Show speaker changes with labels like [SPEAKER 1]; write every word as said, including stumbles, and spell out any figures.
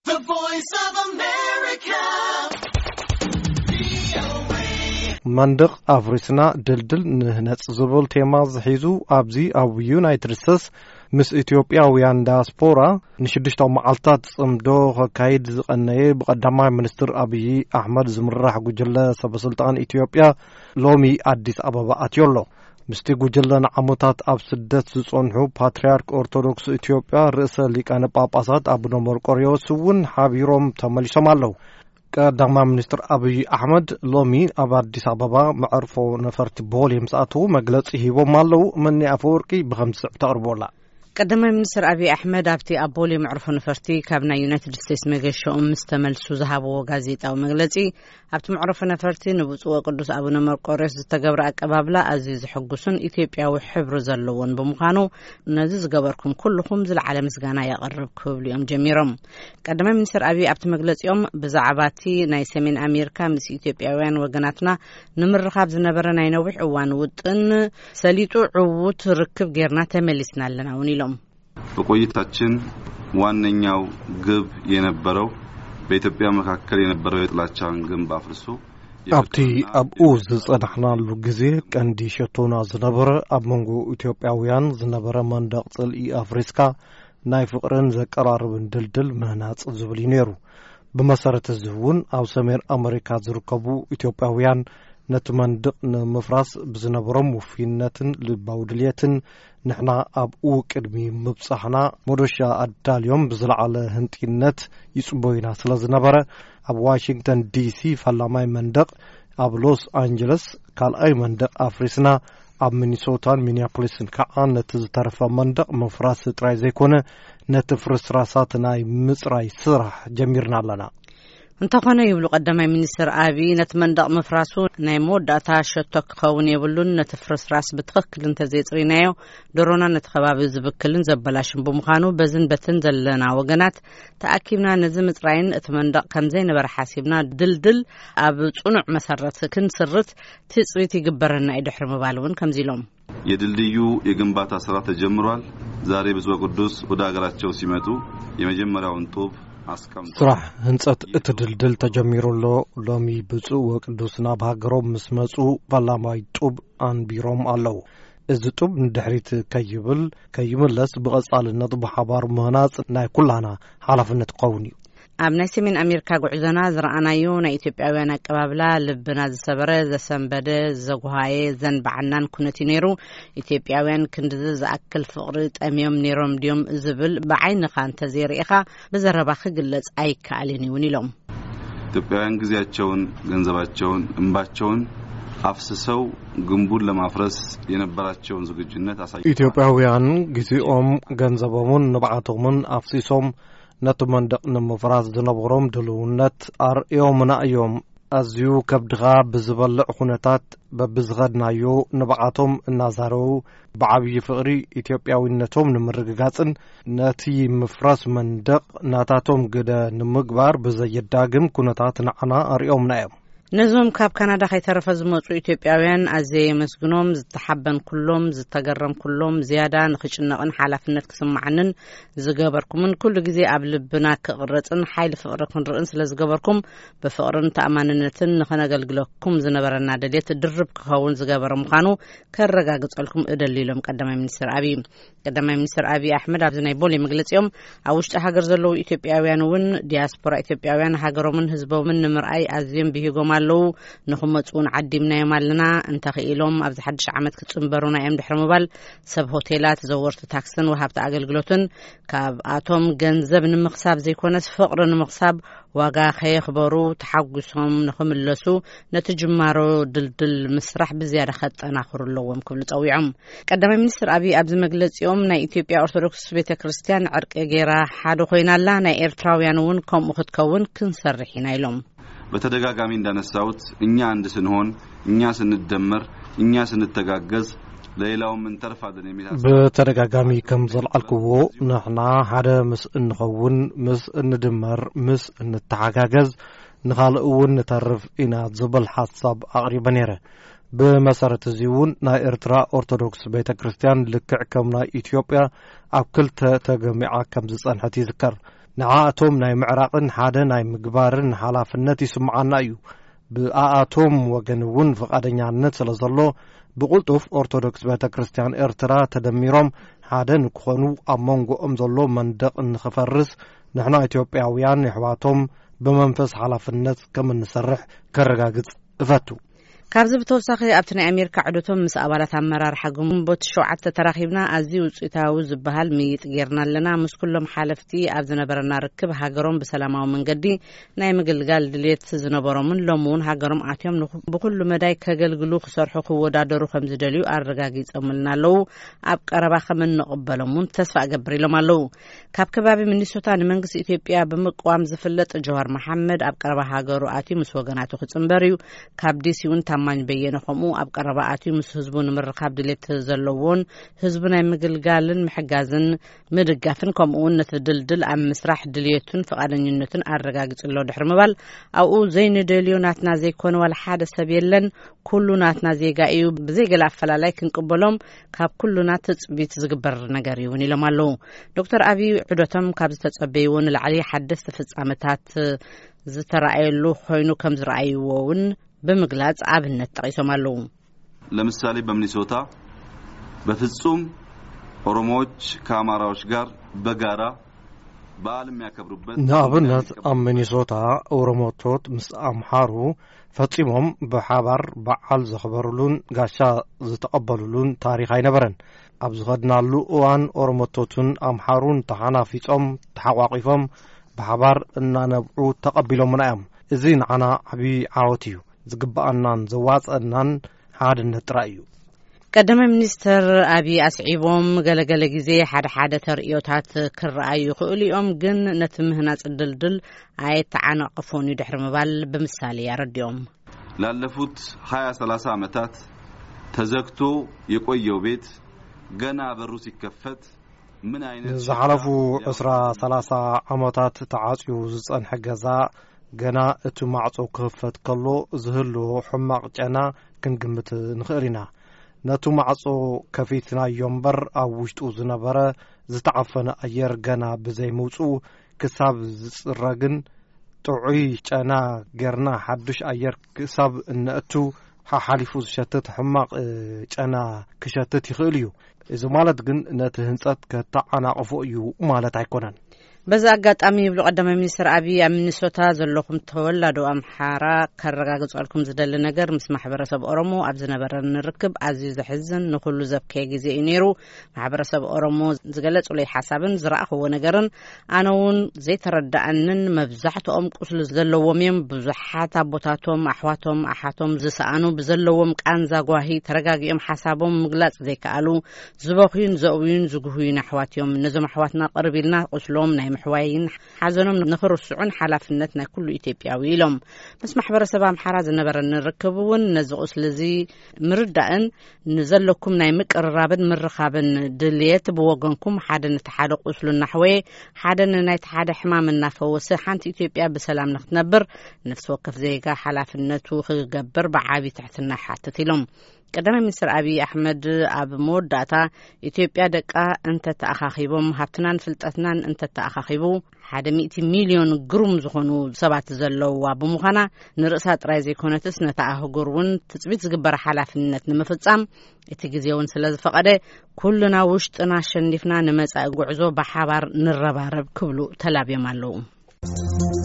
[SPEAKER 1] The Voice of America.
[SPEAKER 2] መንደቕ አፍሪስና ድልድል ንህነጽ ዝብል ቴማ ዝሒዙ ኣብዚ ኣብ ዩናይትድ ስቴትስ ምስ ኢትዮጵያውያን ዲያስፖራ ንሽዱሽተ መዓልታት ጽምዶ ከካይድ ዝቐነየ ብቀዳማይ ሚኒስትር አብይ አሕመድ ዝምራሕ ጉጅለ ሰበስልጣን ኢትዮጵያ ሎሚ አዲስ አበባ አትየሎ ምስቲ ጉጅለ ንዓመታት ኣብ ስደት ዝጸንሑ ፓትርያርክ ኦርቶዶክስ ኢትዮጵያ ርእሰ ሊቃነ ጳጳሳት አቡነ መርቆሬዎስ እውን ሓቢሮም ተመሊሶም ኣለዉ። ቀዳማይ ሚኒስትር አብይ አሕመድ ሎሚ ኣብ አዲስ አበባ መዕርፎ ነፈርቲ ቦሌ ምስኣተው መግለጺ ሂቦም ኣለዉ። መኒ አፈወርቂ ብኸምዚ ተቕርቦላ።
[SPEAKER 3] ቀዳማይ ሚኒስትር አብይ አሕመድ ኣብቲ ኣብ ቦሌ መዕርፎ ነፈርቲ ካብ ናይ ዩናይትድ ስቴትስ መገሾኦም ምስ ተመልሱ ዝሃብዎ ጋዜጣዊ መግለጺ ኣብቲ መዕርፎ ነፈርቲ ንብፁዕ ቅዱስ አቡነ መርቆሬዎስ ዝተገብረ አቀባብላ ኣዝዩ ዝሕጉስን ኢትዮጵያዊ ሕብሪ ዘለዎን ብምዃኑ ነዚ ዝገበርኩም ኩልኩም ዝለዓለ ምስጋና ያቀርብ ክብሉ እዮም ጀሚሮም። ቀዳማይ ሚኒስትር አብይ ኣብቲ መግለጺኦም ብዛዕባ እቲ ናይ ሰሜን አሜሪካ ምስ ኢትዮጵያውያን ወገናትና ንምርኻብ ዝነበረ ናይ ነዊሕ እዋን ውጥን ሰሊጡ ዕውት ርክብ ጌርና ተመሊስና ኣለና እውን ኢሎም።
[SPEAKER 4] በቆይታችን ዋነኛው ግብ የነበረው በኢትዮጵያ መካከል የነበረው የጥላቻን ግንብ አፍርሶ
[SPEAKER 2] ኣብቲ ኣብኡ ዝጸናሕናሉ ግዜ ቀንዲ ሸቶና ዝነበረ ኣብ መንጎ ኢትዮጵያውያን ዝነበረ መንደቕ ጽልኢ አፍሪስካ ናይ ፍቕርን ዘቀራርብን ድልድል ምህናጽ ዝብል ነይሩ። ብመሰረት እዚ እውን ኣብ ሰሜን አሜሪካ ዝርከቡ ኢትዮጵያውያን ነቲ መንደቕ ንምፍራስ ብዝነበሮም ውፊነትን ልባዊ ድልየትን ንሕና ኣብኡ ቅድሚ ምብጻሕና መዶሻ ኣዳልዮም ብዝለዓለ ህንጢነት ይጽበዩና ስለ ዝነበረ ኣብ ዋሽንግተን ዲሲ ፈላማይ መንደቕ ኣብ ሎስ አንጀለስ ካልኣይ መንደቕ ኣፍሪስና ኣብ ሚኒሶታን ሚኒያፖሊስን ከዓ ነቲ ዝተረፈ መንደቕ ምፍራስ ጥራይ ዘይኮነ ነቲ ፍርስራሳት ናይ ምጽራይ ስራሕ ጀሚርና ኣለና።
[SPEAKER 3] እንተኾነ ይብሉ ቀዳማይ ሚኒስትር አብይ ነቲ መንደቕ ምፍራሱ ናይ መወዳእታ ሸቶ ክኸውን የብሉን ነቲ ፍርስራስ ብትኽክል እንተዘይጽሪናዮ ደሮና ነቲ ከባቢ ዝብክልን ዘበላሽን ብምዃኑ በዝን በትን ዘለና ወገናት ተኣኪብና ነዚ ምጽራይን እቲ መንደቕ ከምዘይነበረ ሓሲብና ድልድል ኣብ ጽኑዕ መሰረት ክንስርት ትጽቢት ይግበረና ይድሕር ምባል እውን ከምዚ ኢሎም።
[SPEAKER 4] የድልድዩ የግንባታ ስራ ተጀምሯል። ዛሬ ብፁዕ ቅዱስ ወደ ሀገራቸው ሲመጡ የመጀመሪያውን ጡብ
[SPEAKER 2] ስራሕ ህንጸት እቲ ድልድል ተጀሚሩሎ ሎሚ ብፁዕ ወቅዱስ ናብ ሃገሮም ምስ መጹ ፓርላማይ ጡብ አንቢሮም ኣለዉ። እዚ ጡብ ንድሕሪት ከይብል ከይምለስ ብቐጻልነት ብሓባር ምህናጽ ናይ ኩላና ሓላፍነት ክኸውን እዩ። ኣብ ናይ ሰሜን አሜሪካ ጉዕዞና ዝረኣናዮ ናይ ኢትዮጵያውያን አቀባብላ ልብና ዝሰበረ ዘሰንበደ ዘጓሃየ ዘንባዓናን ኩነት ነይሩ። ኢትዮጵያውያን ክንድዚ ዝኣክል ፍቕሪ ጠምዮም ነይሮም ድዮም ዝብል ብዓይንኻ እንተዘይርኢኻ ብዘረባ ክግለጽ ኣይከኣልን እውን ኢሎም።
[SPEAKER 4] ኢትዮጵያውያን ጊዜያቸውን ገንዘባቸውን እንባቸውን አፍስሰው ግንቡን ለማፍረስ የነበራቸውን ዝግጁነት አሳዩ።
[SPEAKER 2] ኢትዮጵያውያን ጊዜኦም ገንዘቦምን ንብዓቶምን አፍሲሶም ነቲ መንደቕ ንምፍራስ ዝነበሮም ድልውነት ኣርእዮምና እዮም። ኣዝዩ ከብድኻ ብዝበልዕ ኩነታት በብዝኸድናዮ ንብዓቶም እናዛረቡ ብዓብዪ ፍቕሪ ኢትዮጵያዊነቶም ንምርግጋጽን ነቲ ምፍራስ መንደቕ ናታቶም ግደ ንምግባር ብዘየዳግም ኩነታት ንዓና ኣርእዮምና እዮም። ነዞም ካብ ካናዳ ከይተረፈ ዝመጹ ኢትዮጵያውያን ኣዝየ የመስግኖም። ዝተሓበን ኩሎም ዝተገረም ኩሎም ዝያዳ ንኽጭነቕን ሓላፍነት ክስማዓንን ዝገበርኩምን ኩሉ ግዜ ኣብ ልብና ክቕረጽን ሓይሊ ፍቕሪ ክንርእን ስለ ዝገበርኩም ብፍቕርን ተኣማንነትን ንኸነገልግለኩም ዝነበረና ደልየት ድርብ ክኸውን ዝገበረ ምዃኑ ከረጋግጸልኩም እደሊ ኢሎም ቀዳማይ ሚኒስትር አብይ። ቀዳማይ ሚኒስትር አብይ አሕመድ ኣብዚ ናይ ቦሌ መግለጺኦም ኣብ ውሽጢ ሃገር ዘለዉ ኢትዮጵያውያን እውን ዲያስፖራ ኢትዮጵያውያን ሃገሮምን ህዝቦምን ንምርኣይ ኣዝዮም ብሂጎም ኣለዉ። ንኽመጹውን ዓዲምናዮም ኣለና እንተኽኢሎም ኣብዚ ሓድሽ ዓመት ክጽንበሩና እዮም ድሕሪ ምባል ሰብ ሆቴላት ዘወርቲ ታክስን ወሃብቲ ኣገልግሎትን ካብኣቶም ገንዘብ ንምኽሳብ ዘይኮነስ ፍቕሪ ንምኽሳብ ዋጋ ከየኽበሩ ተሓጒሶም ንኽምለሱ ነቲ ጅማሮ ድልድል ምስራሕ ብዝያዳ ከጠናኽሩ ኣለዎም ክብሉ ጸዊዖም። ቀዳማይ ሚኒስትር አብይ ኣብዚ መግለጺኦም ናይ ኢትዮጵያ ኦርቶዶክስ ቤተ ክርስቲያን ዕርቂ ጌራ ሓደ ኮይናላ ናይ ኤርትራውያን እውን ከምኡ ክትከውን ክንሰርሕ ኢና ኢሎም።
[SPEAKER 4] በተደጋጋሚ እንዳነሳውት እኛ አንድ ስንሆን እኛ ስንደመር እኛ ስንተጋገዝ ለሌላውም እንተርፋለን የሚታስ
[SPEAKER 2] በተደጋጋሚ ከም ዘልዓልክዎ ንሕና ሓደ ምስ እንኸውን ምስ እንደመር ምስ እንተሓጋገዝ ንኻልእ እውን ንተርፍ ኢና ዝብል ሓሳብ ኣቕሪበ ነይረ። بمسارة زيون نا إرترا أرثوذكس بيت كريستيان لكع كم نا إثيوبيا أكلت تجمع كم زسان حتى ذكر ንዓኣቶም ናይ ምዕራቅን ሓደ ናይ ምግባርን ሓላፍነት ይስምዓና እዩ ብኣኣቶም ወገን እውን ፈቃደኛነት ስለ ዘሎ ብቁልጡፍ ኦርቶዶክስ ቤተ ክርስቲያን ኤርትራ ተደሚሮም ሓደ ንክኾኑ ኣብ መንጎኦም ዘሎ መንደቅ ንኽፈርስ ንሕና ኢትዮጵያውያን ኣሕዋቶም በመንፈስ ሓላፍነት ከም እንሰርሕ ከረጋግጽ እፈቱ
[SPEAKER 3] ካብዚ ብተወሳኺ ኣብቲ ናይ ኣሜሪካ ዕዶቶም ምስ ኣባላት ኣመራርሓ ግንቦት ሸውዓተ ተራኺብና ኣዝዩ ውፅኢታዊ ዝበሃል ምይጥ ጌርና ኣለና ምስ ኩሎም ሓለፍቲ ኣብ ዝነበረና ርክብ ሃገሮም ብሰላማዊ መንገዲ ናይ ምግልጋል ድሌት ዝነበሮምን ሎሚ እውን ሃገሮም ኣትዮም ብኩሉ መዳይ ከገልግሉ ክሰርሑ ክወዳደሩ ከም ዝደልዩ ኣረጋጊፆምልና ኣለዉ ኣብ ቀረባ ከም እንቕበሎም እውን ተስፋ ገብር ኢሎም ኣለዉ ካብ ከባቢ ሚኒሶታ ንመንግስቲ ኢትዮጵያ ብምቅዋም ዝፍለጥ ጀዋር መሐመድ ኣብ ቀረባ ሃገሩ ኣትዩ ምስ ወገናቱ ክጽንበር እዩ ካብ ዲሲ እውን ታማኝ በየነ ከምኡ ኣብ ቀረባ ኣትዩ ምስ ህዝቡ ንምርካብ ድሌት ዘለዎን ህዝቡ ናይ ምግልጋልን ምሕጋዝን ምድጋፍን ከምኡውን ነቲ ድልድል ኣብ ምስራሕ ድልየቱን ፈቃደኝነቱን ኣረጋጊፅሎ ድሕሪ ምባል ኣብኡ ዘይንደልዮ ናትና ዘይኮነ ዋላ ሓደ ሰብ የለን ኩሉ ናትና ዜጋ እዩ ብዘይገለ ኣፈላላይ ክንቅበሎም ካብ ኩሉና ትፅቢት ዝግበር ነገር ይውን ኢሎም ኣለዉ ዶክተር ኣብይ ዕዶቶም ካብ ዝተጸበይዎ ንላዕሊ ሓደስቲ ፍጻመታት ዝተረኣየሉ ኮይኑ ከም ዝረኣይዎ እውን በመግላጽ አብነት ጠቅሰም አለው
[SPEAKER 4] ለምሳሌ በሚኒሶታ በፍጹም ኦሮሞዎች ከአማራዎች ጋር በጋራ በዓለም ያከብሩበት
[SPEAKER 2] ንኣብነት ኣብ ሚኒሶታ ኦሮሞቶት ምስ ኣምሓሩ ፈጺሞም በሓባር በዓል ዘኽበሩሉን ጋሻ ዝተቀበሉሉን ታሪኽ ኣይነበረን ኣብ ዝኸድናሉ እዋን ኦሮሞቶቱን ኣምሓሩን ተሓናፊጾም ተሓቋቂፎም በሓባር እናነብዑ ተቀቢሎምና እዮም እዚ ንዓና ዓብዪ ዓወት እዩ ዝግባአናን ዘዋጸናን ሓድነት ጥራይ እዩ
[SPEAKER 3] ቀደመ ሚኒስተር ኣብይ ኣስዒቦም ገለገለ ጊዜ ሓደ ሓደ ተርእዮታት ክረኣዩ ይኽእሉኦም ግን ነቲ ምህናጽ ድልድል ኣይተዓናቅፎን ድሕሪ ምባል ብምሳሌ ያረድዮም
[SPEAKER 4] ላለፉት ሃያ ሰላሳ ዓመታት ተዘግቶ የቆየው ቤት ገና በሩ ሲከፈት ምን አይነት
[SPEAKER 2] ዝሓለፉ ዕስራ ሰላሳ ዓመታት ተዓጽዩ ዝጸንሐ ገዛ ገና እቲ ማዕጾ ክፍት ከሎ ዝህሉ ሕማቅ ጨና ክንግምት ንኽእል ኢና ነቱ ማዕጾ ከፊትና የምበር ኣብ ውሽጡ ዝነበረ ዝተዓፈነ ኣየር ገና ብዘይ ምውጽኡ ክሳብ ዝጽረግን ጥዑይ ጨና ገርና ሓድሽ ኣየር ክሳብ እንእቱ ሓሊፉ ዝሸትት ሕማቅ ጨና ክሸትት ይኽእል እዩ እዚ ማለት ግን ነቲ ህንጸት ከተዓናቅፎ እዩ ማለት ኣይኮነን በዛ
[SPEAKER 3] አጋጣሚ ይብሉ ቀደመ ሚኒስትር ኣብይ ኣብ ሚኒሶታ ዘለኹም ተወላዱ ኣምሓራ ከረጋግጸልኩም ዝደሊ ነገር ምስ ማሕበረሰብ ኦሮሞ ኣብ ዝነበረ ንርክብ ኣዝዩ ዘሕዝን ንኹሉ ዘብከየ ግዜ እዩ ነይሩ ማሕበረሰብ ኦሮሞ ዝገለጹለይ ሓሳብን ዝረኣኽዎ ነገርን ኣነ እውን ዘይተረዳእንን መብዛሕትኦም ቁስሊ ዘለዎም እዮም ብዙሓት ኣቦታቶም ኣሕዋቶም ኣሓቶም ዝሰኣኑ ብዘለዎም ቃንዛ ጓሂ ተረጋጊኦም ሓሳቦም ምግላጽ ዘይከኣሉ ዝበኽዩን ዘእውዩን ዝግህዩን ኣሕዋትዮም ነዞም ኣሕዋትና ቅርብ ኢልና ቁስሎም ናይ محواين حزنهم نخرسعون حلفنت نكل إثيوبياوي إلهم بس محبر سبام حراز نبرن نركبون نزقوس لذي مردأن نزلكم نايمك الرابد من رخابن دليت بوجنكم حدا نتحدق أسل النحوي حدا نتحدى حمام النفوس حنت إثيوبيا بسلام نختنبر نفس وقف زيجا حلفنت وخجبر بعابي تحت النحات تلهم ቀደመ ሚኒስትር ኣብይ ኣሕመድ ኣብ መወዳእታ ኢትዮጵያ ደቃ እንተ ተኣኻኺቦም ሃብትናን ፍልጠትናን እንተ ተኣኻኺቡ ሓደ ሚእቲ ሚሊዮን ግሩም ዝኾኑ ሰባት ዘለውዋ ብምዃና ንርእሳ ጥራይ ዘይኮነትስ ነታ ኣህጉር እውን ትፅቢት ዝግበረ ሓላፍነት ንምፍጻም እቲ ግዜ እውን ስለ ዝፈቐደ ኩሉና ውሽጥና ሸኒፍና ንመጻኢ ጉዕዞ ብሓባር ንረባረብ ክብሉ ተላብዮም ኣለዉ